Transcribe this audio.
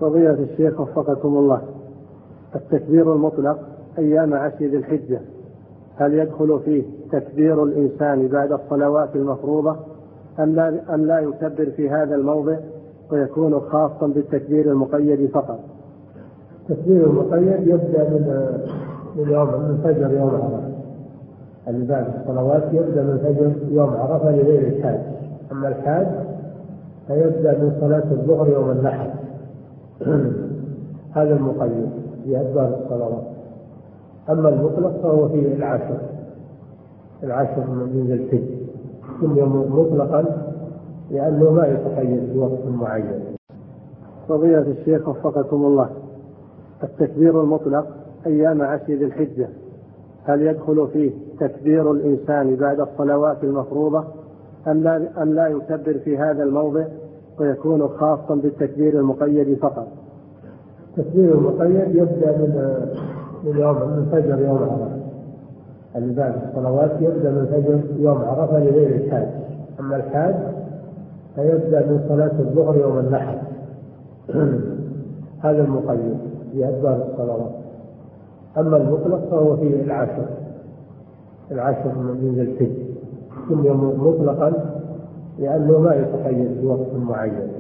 فضيلة الشيخ وفقكم الله، التكبير المطلق أيام 10 ذي الحجة هل يدخل فيه تكبير الإنسان بعد الصلوات المفروضة أم لا يكبر في هذا الموضع ويكون خاصا بالتكبير المقيد فقط؟ التكبير المقيد يبدأ من فجر يوم عرفة، اللي بعد الصلوات يبدأ من فجر يوم عرفة لغير الحاج. أما الحاج فيبدأ من صلاة الظهر يوم النحر هذا المقيد في أدبار الصلوات. أما المطلق فهو في العشر من ذي الحجة، كل يوم مطلقا لأنه ما يتقيد بوقت معين. فضيلة الشيخ وفقكم الله، التكبير المطلق أيام 10 ذي الحجة هل يدخل فيه تكبير الإنسان بعد الصلوات المفروضة أم لا يكبر في هذا الموضع ويكون خاصا بالتكبير المقيد فقط؟ التكبير المقيد يبدأ من فجر يوم عرفة، اللي بعد الصلوات يبدأ من فجر يوم عرفة لغير الحاج. أما الحاج فيبدأ من صلاة الظهر يوم النحر هذا المقيد في أدبار الصلوات. أما المطلق فهو في العشر من ذي الحجة، كل يوم مطلقا لأنه ما يتقيد بوقت معين.